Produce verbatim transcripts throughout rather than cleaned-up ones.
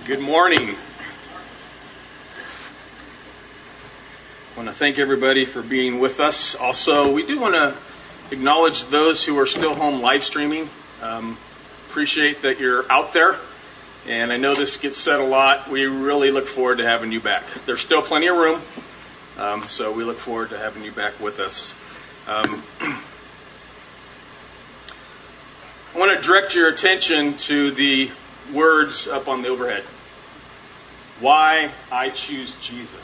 Good morning. I want to thank everybody for being with us. Also, we do want to acknowledge those who are still home live streaming. Um, appreciate that you're out there. And I know this gets said a lot. We really look forward to having you back. There's still plenty of room. Um, so we look forward to having you back with us. Um, I want to direct your attention to the words up on the overhead. Why I choose Jesus.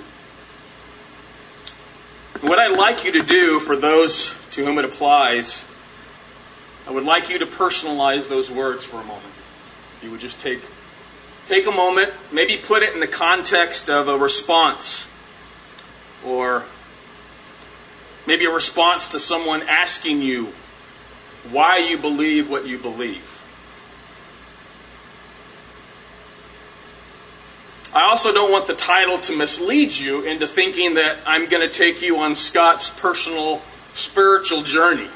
What I'd like you to do, for those to whom it applies, I would like you to personalize those words for a moment. You would just take, take a moment, maybe put it in the context of a response, or maybe a response to someone asking you why you believe what you believe. I also don't want the title to mislead you into thinking that I'm going to take you on Scott's personal spiritual journey.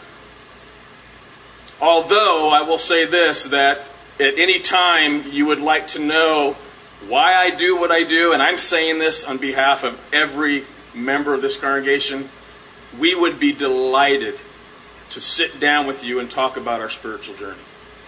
Although I will say this, that at any time you would like to know why I do what I do, and I'm saying this on behalf of every member of this congregation, we would be delighted to sit down with you and talk about our spiritual journey.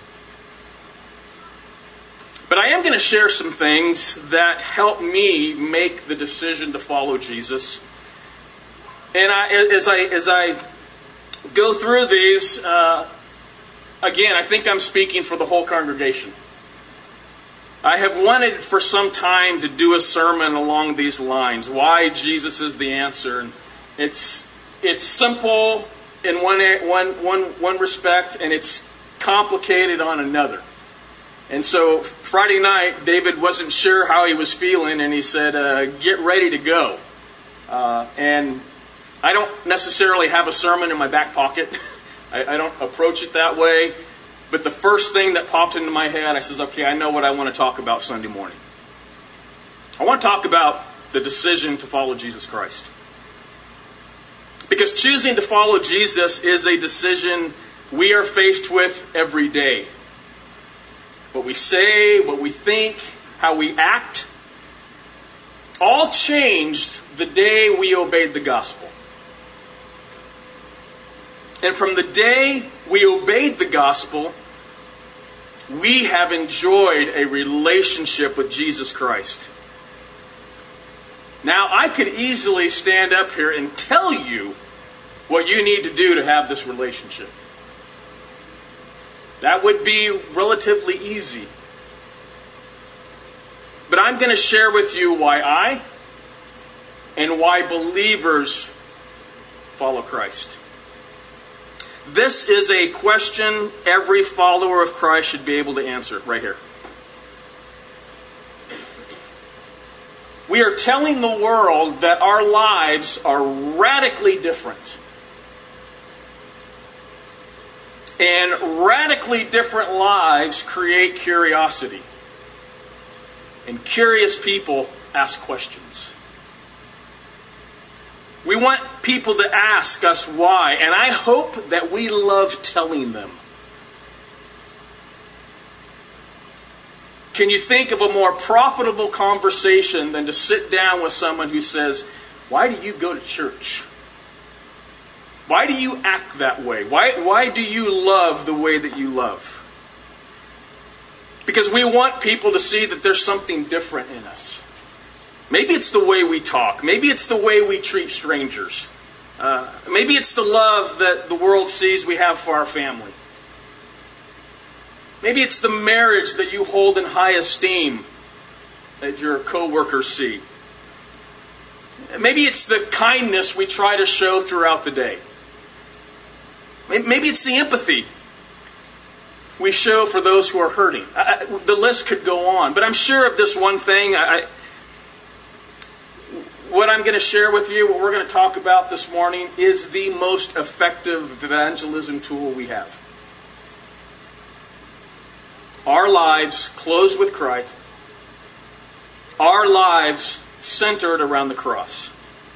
But I am going to share some things that help me make the decision to follow Jesus. And I, as I as I go through these, uh, again, I think I'm speaking for the whole congregation. I have wanted for some time to do a sermon along these lines. Why Jesus is the answer. And it's it's simple in one one one one respect, and it's complicated on another. And so Friday night, David wasn't sure how he was feeling, and he said, uh, get ready to go. Uh, and I don't necessarily have a sermon in my back pocket. I, I don't approach it that way. But the first thing that popped into my head, I says, okay, I know what I want to talk about Sunday morning. I want to talk about the decision to follow Jesus Christ. Because choosing to follow Jesus is a decision we are faced with every day. What we say, what we think, how we act, all changed the day we obeyed the gospel. And from the day we obeyed the gospel, we have enjoyed a relationship with Jesus Christ. Now, I could easily stand up here and tell you what you need to do to have this relationship. That would be relatively easy. But I'm going to share with you why I and why believers follow Christ. This is a question every follower of Christ should be able to answer right here. We are telling the world that our lives are radically different. And radically different lives create curiosity. And curious people ask questions. We want people to ask us why. And I hope that we love telling them. Can you think of a more profitable conversation than to sit down with someone who says, why do you go to church? Why do you act that way? Why, why do you love the way that you love? Because we want people to see that there's something different in us. Maybe it's the way we talk. Maybe it's the way we treat strangers. Uh, maybe it's the love that the world sees we have for our family. Maybe it's the marriage that you hold in high esteem that your co-workers see. Maybe it's the kindness we try to show throughout the day. Maybe it's the empathy we show for those who are hurting. I, the list could go on. But I'm sure of this one thing. I, what I'm going to share with you, what we're going to talk about this morning, is the most effective evangelism tool we have. Our lives closed with Christ. Our lives centered around the cross.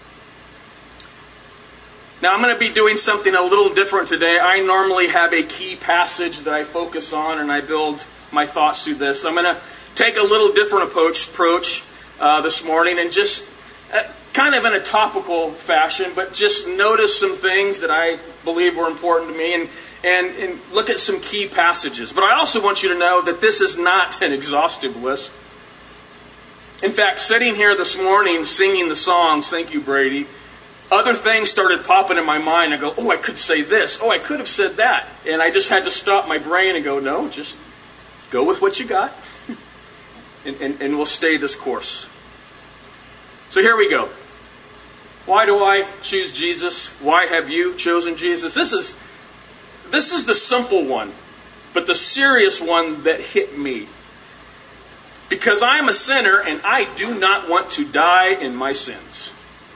Now, I'm going to be doing something a little different today. I normally have a key passage that I focus on, and I build my thoughts through this. I'm going to take a little different approach, approach uh, this morning and just uh, kind of in a topical fashion, but just notice some things that I believe were important to me and, and, and look at some key passages. But I also want you to know that this is not an exhaustive list. In fact, sitting here this morning singing the songs, thank you, Brady, other things started popping in my mind. I go, oh, I could say this. Oh, I could have said that. And I just had to stop my brain and go, no, just go with what you got. and, and, and we'll stay this course. So here we go. Why do I choose Jesus? Why have you chosen Jesus? This is, this is the simple one, but the serious one that hit me. Because I am a sinner and I do not want to die in my sins.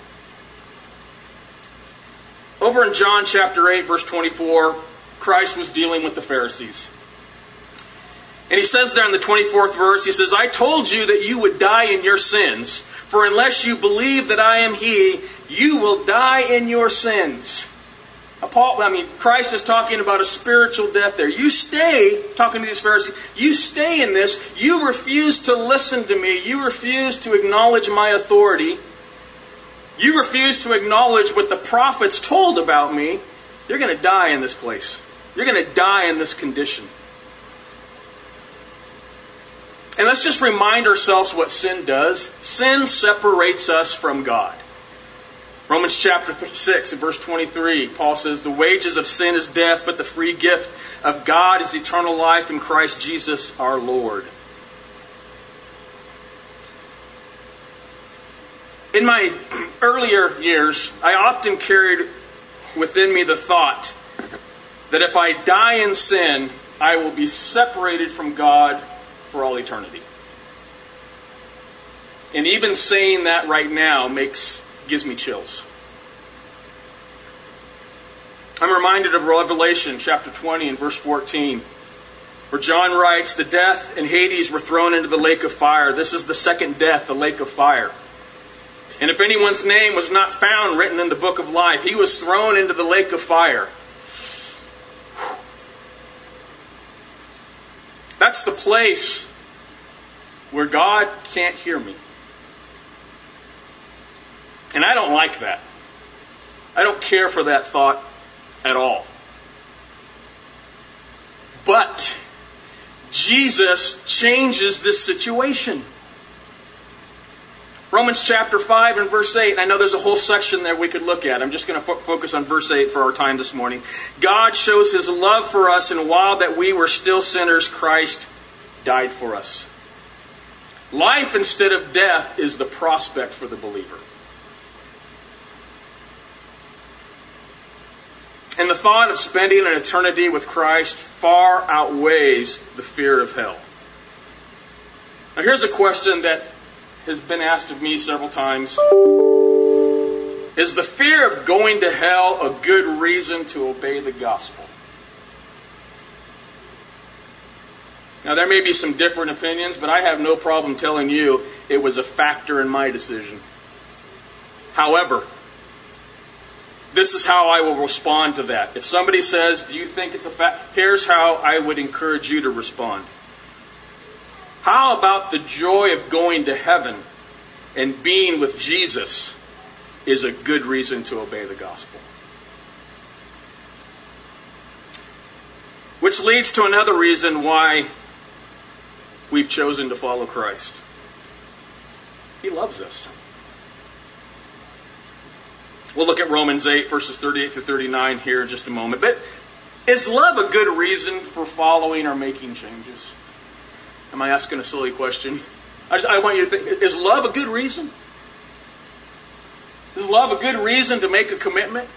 Over in John chapter eight, verse twenty-four, Christ was dealing with the Pharisees. And he says there in the twenty-fourth verse, he says, I told you that you would die in your sins, for unless you believe that I am He, you will die in your sins. Paul, I mean, Christ is talking about a spiritual death there. You stay, talking to these Pharisees, you stay in this. You refuse to listen to me. You refuse to acknowledge my authority. You refuse to acknowledge what the prophets told about me. You're going to die in this place. You're going to die in this condition. And let's just remind ourselves what sin does. Sin separates us from God. Romans chapter six and verse twenty-three, Paul says, the wages of sin is death, but the free gift of God is eternal life in Christ Jesus our Lord. In my earlier years, I often carried within me the thought that if I die in sin, I will be separated from God for all eternity. And even saying that right now makes gives me chills. I'm reminded of Revelation chapter twenty and verse fourteen, where John writes, the death and Hades were thrown into the lake of fire. This is the second death, the lake of fire. And if anyone's name was not found written in the book of life, he was thrown into the lake of fire. That's the place where God can't hear me. And I don't like that. I don't care for that thought at all. But Jesus changes this situation. Romans chapter five and verse eight, and I know there's a whole section there we could look at. I'm just going to fo- focus on verse eight for our time this morning. God shows His love for us, and while that we were still sinners, Christ died for us. Life instead of death is the prospect for the believer. And the thought of spending an eternity with Christ far outweighs the fear of hell. Now here's a question that has been asked of me several times. Is the fear of going to hell a good reason to obey the gospel? Now there may be some different opinions, but I have no problem telling you it was a factor in my decision. However, this is how I will respond to that. If somebody says, do you think it's a fact? Here's how I would encourage you to respond. How about the joy of going to heaven and being with Jesus is a good reason to obey the gospel? Which leads to another reason why we've chosen to follow Christ. He loves us. We'll look at Romans eight, verses thirty-eight through thirty-nine here in just a moment. But is love a good reason for following or making changes? Am I asking a silly question? I, just, I want you to think, is love a good reason? Is love a good reason to make a commitment?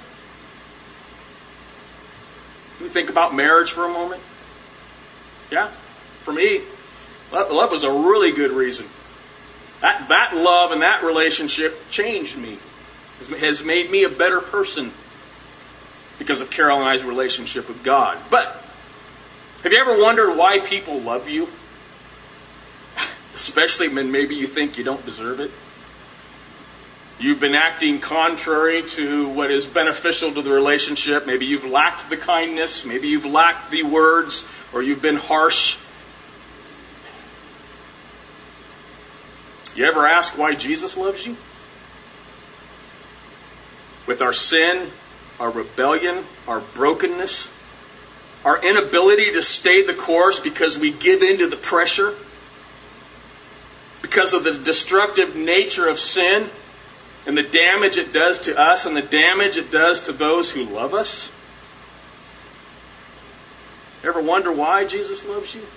Can we think about marriage for a moment? Yeah, for me, love was a really good reason. That, that love and that relationship changed me. Has made me a better person because of Carol and I's relationship with God. But have you ever wondered why people love you? Especially when maybe you think you don't deserve it. You've been acting contrary to what is beneficial to the relationship. Maybe you've lacked the kindness. Maybe you've lacked the words. Or you've been harsh. You ever ask why Jesus loves you? With our sin, our rebellion, our brokenness, our inability to stay the course because we give in to the pressure, because of the destructive nature of sin and the damage it does to us and the damage it does to those who love us. Ever wonder why Jesus loves you?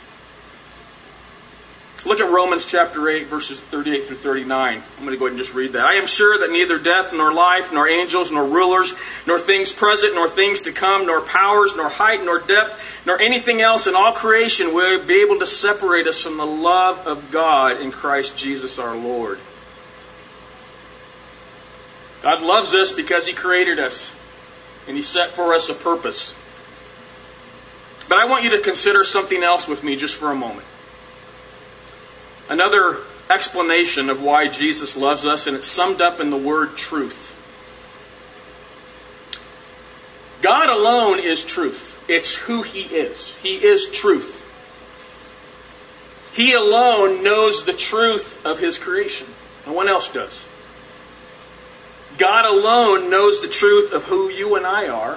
Look at Romans chapter eight, verses thirty-eight through thirty-nine. I'm going to go ahead and just read that. I am sure that neither death, nor life, nor angels, nor rulers, nor things present, nor things to come, nor powers, nor height, nor depth, nor anything else in all creation will be able to separate us from the love of God in Christ Jesus our Lord. God loves us because He created us, and He set for us a purpose. But I want you to consider something else with me just for a moment. Another explanation of why Jesus loves us, and it's summed up in the word truth. God alone is truth. It's who He is. He is truth. He alone knows the truth of His creation. No one else does. God alone knows the truth of who you and I are,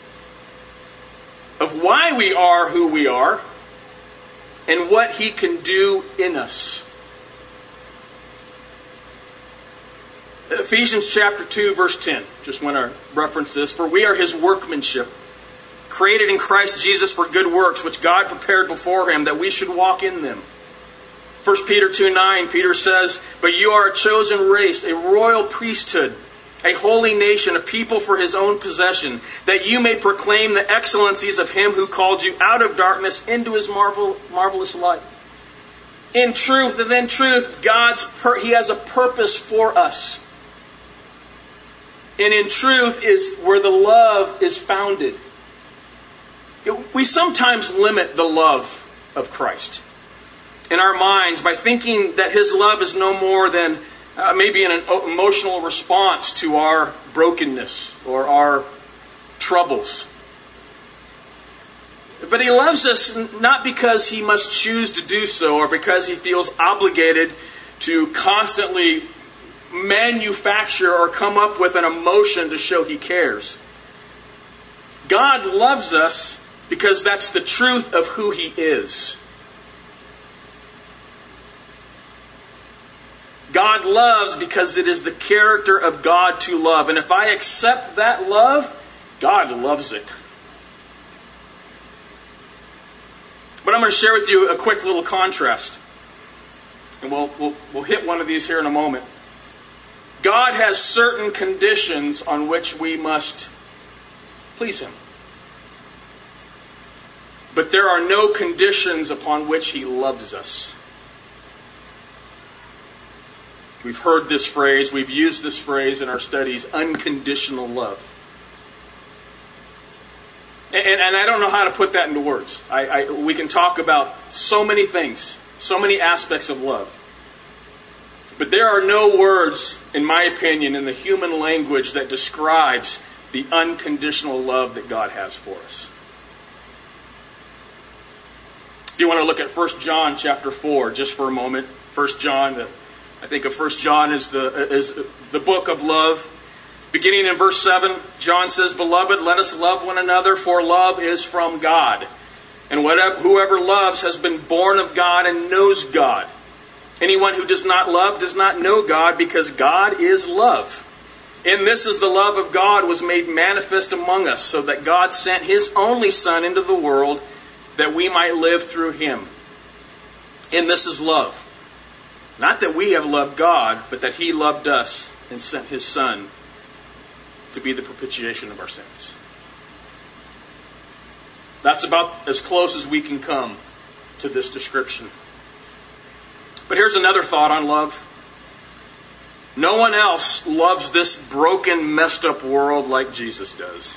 of why we are who we are, and what He can do in us. Ephesians chapter two, verse ten. Just want to reference this. For we are His workmanship, created in Christ Jesus for good works, which God prepared before Him, that we should walk in them. First Peter two nine, Peter says, but you are a chosen race, a royal priesthood, a holy nation, a people for His own possession, that you may proclaim the excellencies of Him who called you out of darkness into His marvel, marvelous light. In truth, and in truth, God's per- He has a purpose for us. And in truth is where the love is founded. We sometimes limit the love of Christ in our minds by thinking that His love is no more than uh, maybe an emotional response to our brokenness or our troubles. But He loves us not because He must choose to do so or because He feels obligated to constantly manufacture or come up with an emotion to show He cares. God loves us because that's the truth of who He is. God loves because it is the character of God to love. And if I accept that love, God loves it. But I'm going to share with you a quick little contrast. And we'll, we'll, we'll hit one of these here in a moment. God has certain conditions on which we must please Him. But there are no conditions upon which He loves us. We've heard this phrase, we've used this phrase in our studies, unconditional love. And, and I don't know how to put that into words. I, I, we can talk about so many things, so many aspects of love. But there are no words, in my opinion, in the human language that describes the unconditional love that God has for us. If you want to look at First John chapter four, just for a moment. First John, the, I think of First John as the, is the book of love. Beginning in verse seven, John says, Beloved, let us love one another, for love is from God. And whatever, whoever loves has been born of God and knows God. Anyone who does not love does not know God, because God is love. In this is the love of God was made manifest among us, so that God sent His only Son into the world that we might live through Him. And this is love. Not that we have loved God, but that He loved us and sent His Son to be the propitiation of our sins. That's about as close as we can come to this description. But here's another thought on love. No one else loves this broken, messed up world like Jesus does.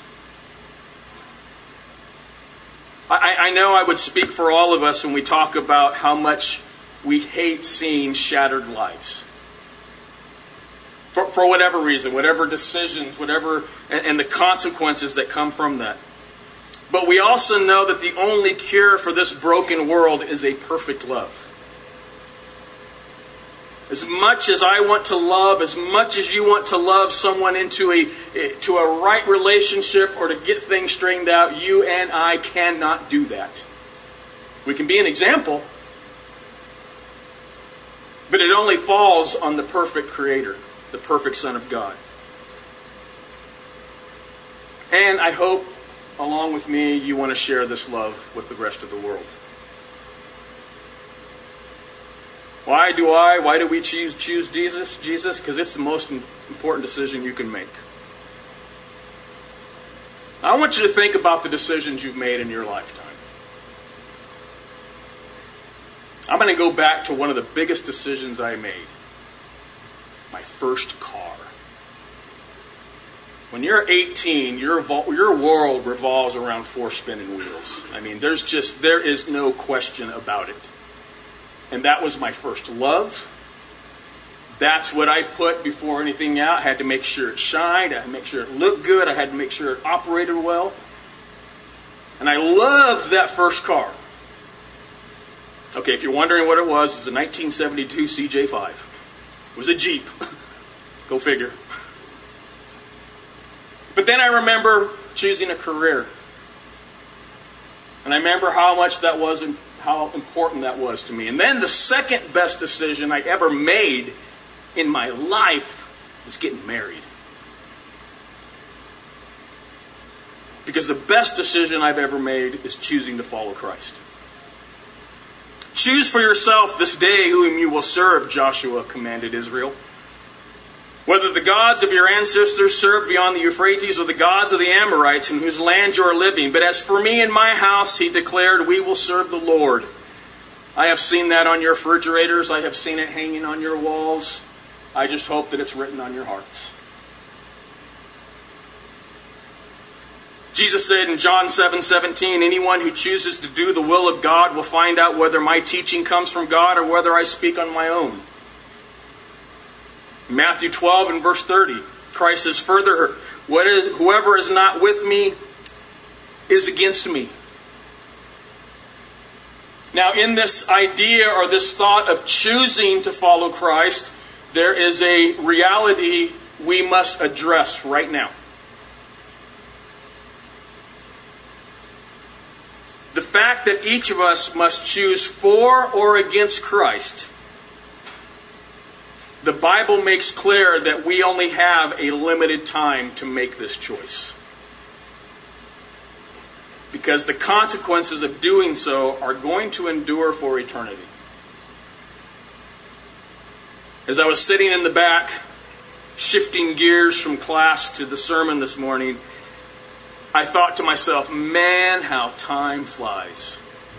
I, I know I would speak for all of us when we talk about how much we hate seeing shattered lives. For, for whatever reason, whatever decisions, whatever, and, and the consequences that come from that. But we also know that the only cure for this broken world is a perfect love. As much as I want to love, as much as you want to love someone into a to a right relationship or to get things straightened out, you and I cannot do that. We can be an example, but it only falls on the perfect Creator, the perfect Son of God. And I hope, along with me, you want to share this love with the rest of the world. Why do I, why do we choose choose Jesus? Jesus, because it's the most important decision you can make. I want you to think about the decisions you've made in your lifetime. I'm going to go back to one of the biggest decisions I made. My first car. When you're eighteen, your your world revolves around four spinning wheels. I mean, there's just, there is no question about it. And that was my first love. That's what I put before anything out. I had to make sure it shined. I had to make sure it looked good. I had to make sure it operated well. And I loved that first car. Okay, if you're wondering what it was, it's a nineteen seventy-two C J five. It was a Jeep. Go figure. But then I remember choosing a career. And I remember how much that was and how important that was to me. And then the second best decision I ever made in my life was getting married. Because the best decision I've ever made is choosing to follow Christ. Choose for yourself this day whom you will serve, Joshua commanded Israel. Whether the gods of your ancestors served beyond the Euphrates or the gods of the Amorites in whose land you are living. But as for me and my house, he declared, we will serve the Lord. I have seen that on your refrigerators. I have seen it hanging on your walls. I just hope that it's written on your hearts. Jesus said in John seven seventeen, anyone who chooses to do the will of God will find out whether my teaching comes from God or whether I speak on my own. Matthew twelve and verse thirty, Christ says further, what is, whoever is not with me is against me. Now in this idea or this thought of choosing to follow Christ, there is a reality we must address right now. The fact that each of us must choose for or against Christ. The Bible makes clear that we only have a limited time to make this choice. Because the consequences of doing so are going to endure for eternity. As I was sitting in the back, shifting gears from class to the sermon this morning, I thought to myself, man, how time flies.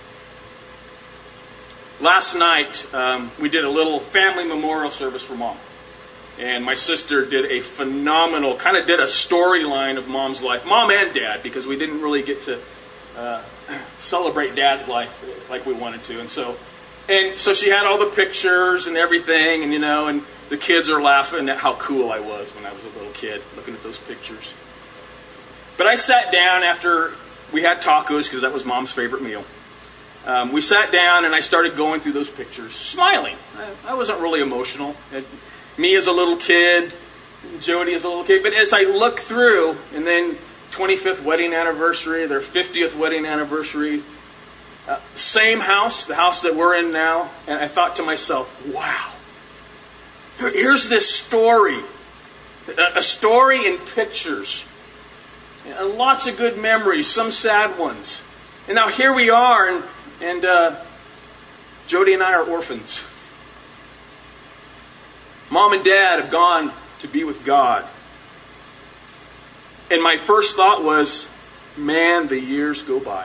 Last night, um, we did a little family memorial service for Mom. And my sister did a phenomenal, kind of did a storyline of Mom's life. Mom and Dad, because we didn't really get to uh, celebrate Dad's life like we wanted to. And so and so she had all the pictures and everything, and you know, and the kids are laughing at how cool I was when I was a little kid, looking at those pictures. But I sat down after we had tacos, because that was Mom's favorite meal. Um, we sat down and I started going through those pictures, smiling. I, I wasn't really emotional. It, me as a little kid, Jody as a little kid. But as I looked through, and then twenty-fifth wedding anniversary, their fiftieth wedding anniversary, uh, same house, the house that we're in now, and I thought to myself, wow, here's this story, a, a story in pictures, and lots of good memories, some sad ones. And now here we are, and And uh, Jody and I are orphans. Mom and Dad have gone to be with God. And my first thought was, man, the years go by.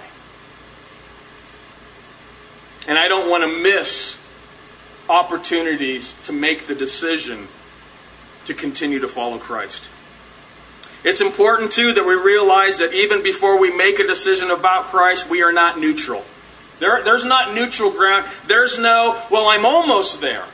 And I don't want to miss opportunities to make the decision to continue to follow Christ. It's important, too, that we realize that even before we make a decision about Christ, we are not neutral. There, there's not neutral ground. There's no, well, I'm almost there.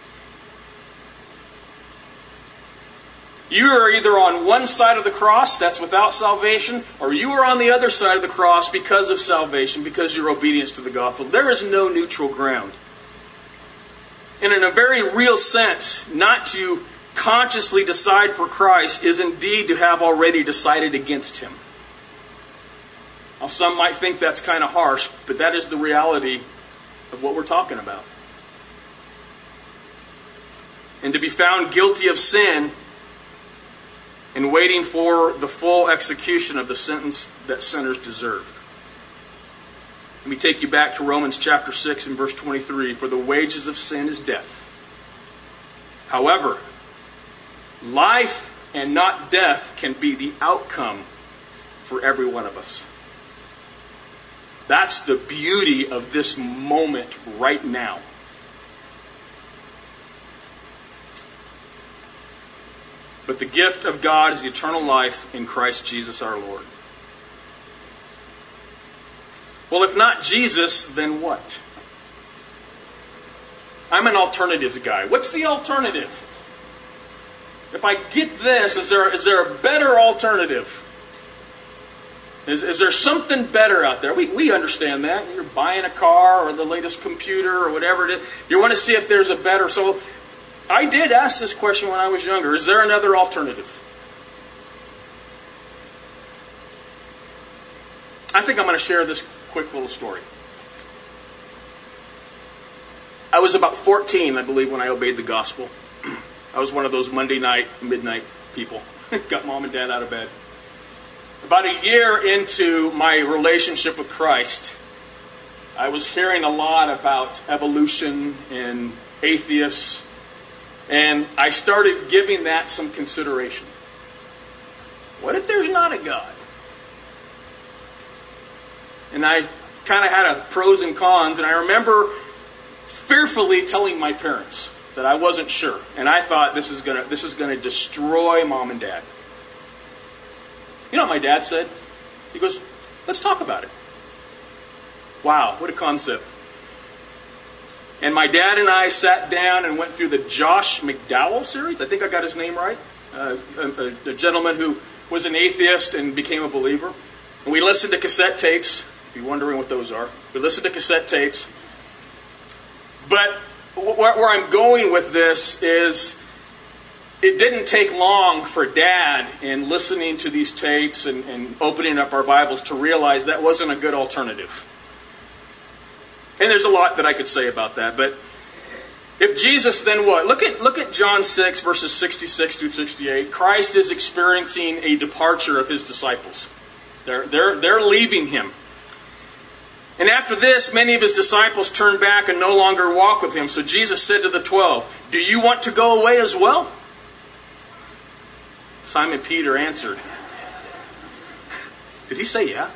You are either on one side of the cross, that's without salvation, or you are on the other side of the cross because of salvation, because of your obedience to the gospel. There is no neutral ground. And in a very real sense, not to consciously decide for Christ is indeed to have already decided against Him. Now, some might think that's kind of harsh, but that is the reality of what we're talking about. And to be found guilty of sin and waiting for the full execution of the sentence that sinners deserve. Let me take you back to Romans chapter six and verse twenty-three. For the wages of sin is death. However, life and not death can be the outcome for every one of us. That's the beauty of this moment right now. But the gift of God is eternal life in Christ Jesus our Lord. Well, if not Jesus, then what? I'm an alternatives guy. What's the alternative? If I get this, is there is there a better alternative? Is, is there something better out there? We, we understand that. You're buying a car or the latest computer or whatever it is. You want to see if there's a better. So I did ask this question when I was younger. Is there another alternative? I think I'm going to share this quick little story. I was about fourteen, I believe, when I obeyed the gospel. I was one of those Monday night, midnight people. Got mom and dad out of bed. About a year into my relationship with Christ, I was hearing a lot about evolution and atheists, and I started giving that some consideration. What if there's not a God? And I kind of had a pros and cons, and I remember fearfully telling my parents that I wasn't sure, and I thought this is gonna this is gonna destroy mom and dad. You know what my dad said? He goes, "Let's talk about it." Wow, what a concept! And my dad and I sat down and went through the Josh McDowell series. I think I got his name right. Uh, a, a gentleman who was an atheist and became a believer. And we listened to cassette tapes. If you're wondering what those are, we listened to cassette tapes. But where, where I'm going with this is, it didn't take long for Dad, in listening to these tapes and, and opening up our Bibles, to realize that wasn't a good alternative. And there's a lot that I could say about that. But if Jesus, then what? Look at look at John six, verses sixty-six through sixty-eight. Christ is experiencing a departure of His disciples. They're, they're, they're leaving Him. And after this, many of His disciples turned back and no longer walked with Him. So Jesus said to the twelve, "Do you want to go away as well?" Simon Peter answered. Did he say yeah?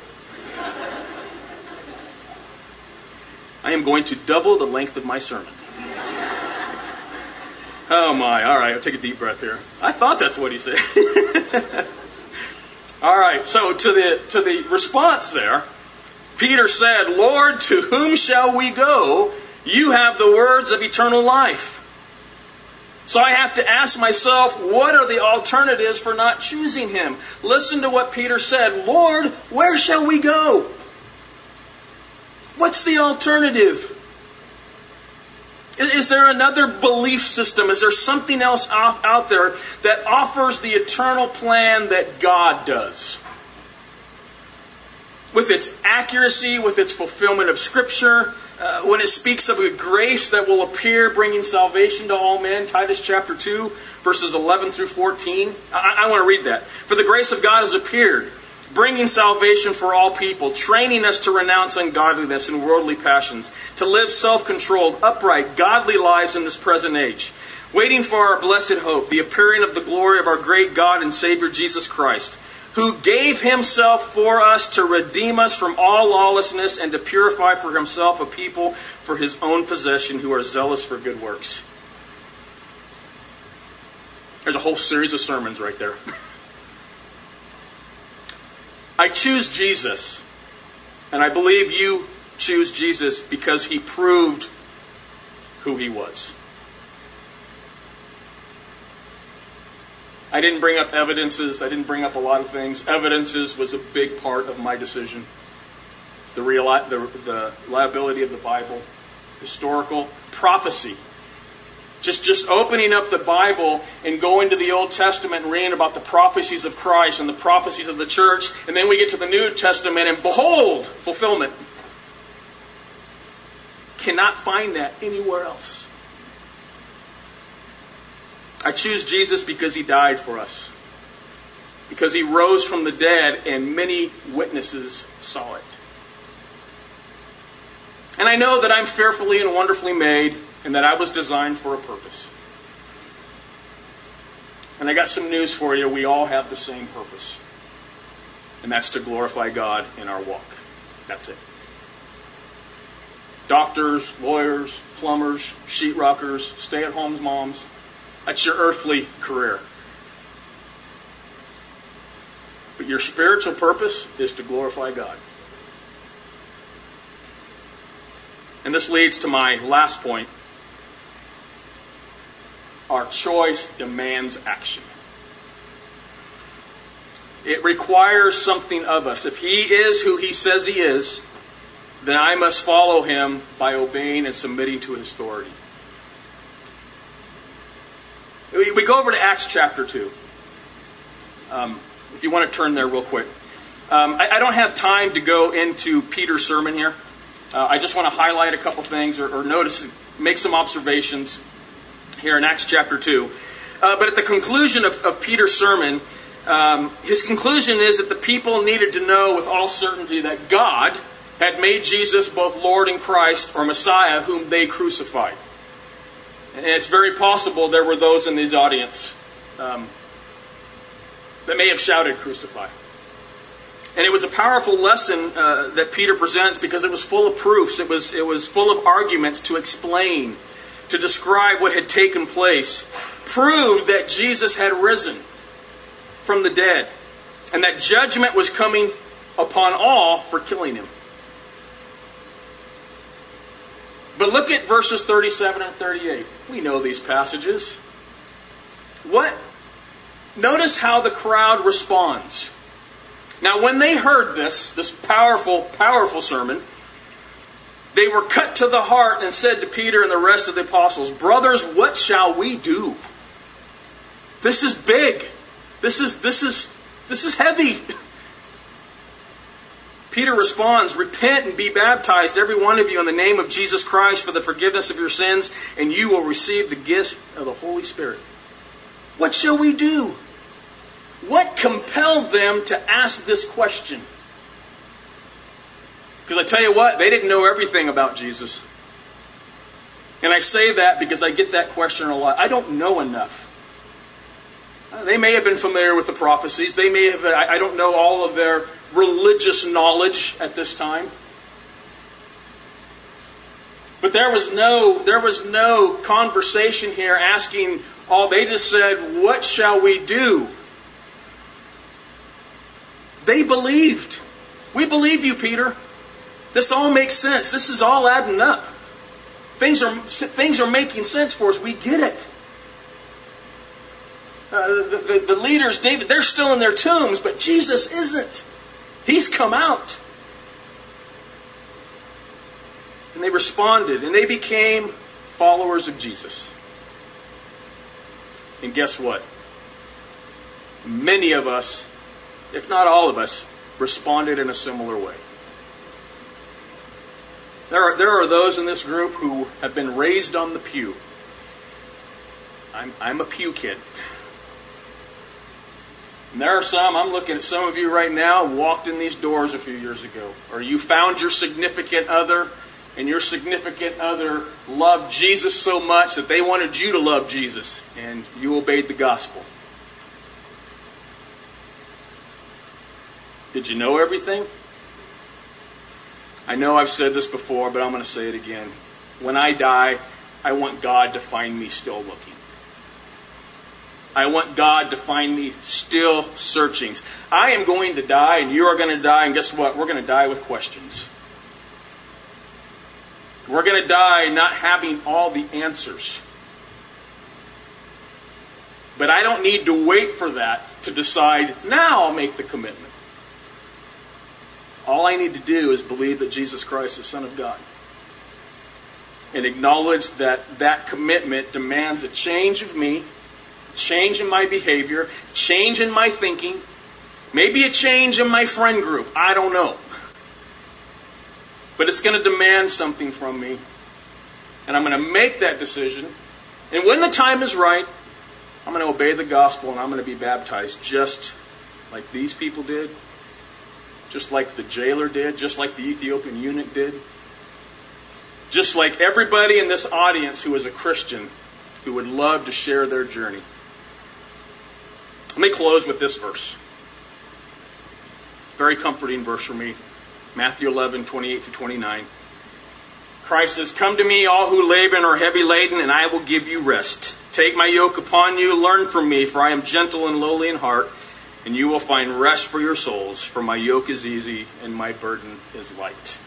"I am going to double the length of my sermon." Oh my, all right, I'll take a deep breath here. I thought that's what he said. All right, so to the to the response there, Peter said, "Lord, to whom shall we go? You have the words of eternal life." So I have to ask myself, what are the alternatives for not choosing Him? Listen to what Peter said. "Lord, where shall we go?" What's the alternative? Is there another belief system? Is there something else out there that offers the eternal plan that God does? With its accuracy, with its fulfillment of Scripture, uh, when it speaks of a grace that will appear bringing salvation to all men, Titus chapter two, verses eleven through fourteen. I, I want to read that. "For the grace of God has appeared, bringing salvation for all people, training us to renounce ungodliness and worldly passions, to live self-controlled, upright, godly lives in this present age, waiting for our blessed hope, the appearing of the glory of our great God and Savior Jesus Christ, who gave Himself for us to redeem us from all lawlessness and to purify for Himself a people for His own possession who are zealous for good works." There's a whole series of sermons right there. I choose Jesus, and I believe you choose Jesus because He proved who He was. I didn't bring up evidences. I didn't bring up a lot of things. Evidences was a big part of my decision. The, real, the, the reliability of the Bible, historical prophecy. Just, just opening up the Bible and going to the Old Testament and reading about the prophecies of Christ and the prophecies of the church. And then we get to the New Testament and behold, fulfillment. Cannot find that anywhere else. I choose Jesus because He died for us. Because He rose from the dead and many witnesses saw it. And I know that I'm fearfully and wonderfully made and that I was designed for a purpose. And I got some news for you. We all have the same purpose. And that's to glorify God in our walk. That's it. Doctors, lawyers, plumbers, sheetrockers, stay-at-home moms. That's your earthly career. But your spiritual purpose is to glorify God. And this leads to my last point. Our choice demands action. It requires something of us. If He is who He says He is, then I must follow Him by obeying and submitting to His authority. We go over to Acts chapter two. Um, if you want to turn there real quick. Um, I, I don't have time to go into Peter's sermon here. Uh, I just want to highlight a couple things or, or notice, make some observations here in Acts chapter two. Uh, but at the conclusion of, of Peter's sermon, um, his conclusion is that the people needed to know with all certainty that God had made Jesus both Lord and Christ, or Messiah, whom they crucified. And it's very possible there were those in this audience um, that may have shouted, "Crucify." And it was a powerful lesson uh, that Peter presents because it was full of proofs. It was, it was full of arguments to explain, to describe what had taken place. Proved that Jesus had risen from the dead. And that judgment was coming upon all for killing Him. But look at verses thirty-seven and thirty-eight. We know these passages. What? Notice how the crowd responds. Now, when they heard this, this powerful, powerful sermon, they were cut to the heart and said to Peter and the rest of the apostles, "Brothers, what shall we do? This is big. This is this is this is heavy." Peter responds, "Repent and be baptized, every one of you, in the name of Jesus Christ for the forgiveness of your sins, and you will receive the gift of the Holy Spirit." What shall we do? What compelled them to ask this question? Because I tell you what, they didn't know everything about Jesus. And I say that because I get that question a lot. I don't know enough. They may have been familiar with the prophecies. They may have, I don't know all of their religious knowledge at this time. But there was no, there was no conversation here asking all. They just said, "What shall we do?" They believed. "We believe you, Peter. This all makes sense. This is all adding up. Things are things are making sense for us. We get it." Uh, the, the, the leaders, David, they're still in their tombs, but Jesus isn't. He's come out. And they responded, and they became followers of Jesus. And guess what? Many of us, if not all of us, responded in a similar way. There are, there are those in this group who have been raised on the pew. I'm, I'm a pew kid. And there are some, I'm looking at some of you right now, walked in these doors a few years ago. Or you found your significant other, and your significant other loved Jesus so much that they wanted you to love Jesus, and you obeyed the gospel. Did you know everything? I know I've said this before, but I'm going to say it again. When I die, I want God to find me still looking. I want God to find me still searching. I am going to die, and you are going to die, and guess what? We're going to die with questions. We're going to die not having all the answers. But I don't need to wait for that to decide, now I'll make the commitment. All I need to do is believe that Jesus Christ is the Son of God. and acknowledge that that commitment demands a change of me, change in my behavior, change in my thinking, maybe a change in my friend group. I don't know. But it's going to demand something from me. And I'm going to make that decision. And when the time is right, I'm going to obey the gospel and I'm going to be baptized just like these people did, just like the jailer did, just like the Ethiopian eunuch did, just like everybody in this audience who is a Christian who would love to share their journey. Let me close with this verse. Very comforting verse for me. Matthew eleven, twenty-eight through twenty-nine. Christ says, "Come to me, all who labor and are heavy laden, and I will give you rest. Take my yoke upon you, learn from me, for I am gentle and lowly in heart, and you will find rest for your souls. For my yoke is easy and my burden is light."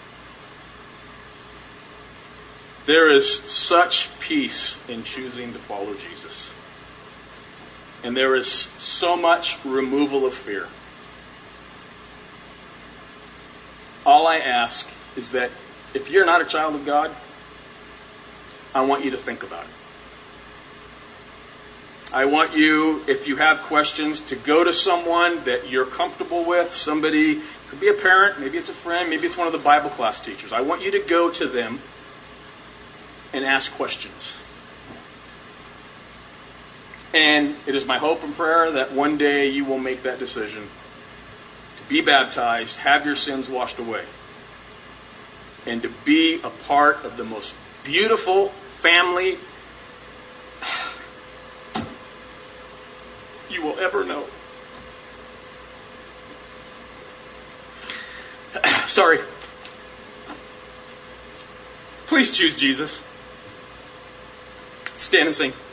There is such peace in choosing to follow Jesus. And there is so much removal of fear. All I ask is that if you're not a child of God, I want you to think about it. I want you, if you have questions, to go to someone that you're comfortable with. Somebody, could be a parent, maybe it's a friend, maybe it's one of the Bible class teachers. I want you to go to them and ask questions. And it is my hope and prayer that one day you will make that decision to be baptized, have your sins washed away, and to be a part of the most beautiful family you will ever know. Sorry. Please choose Jesus. Stand and sing.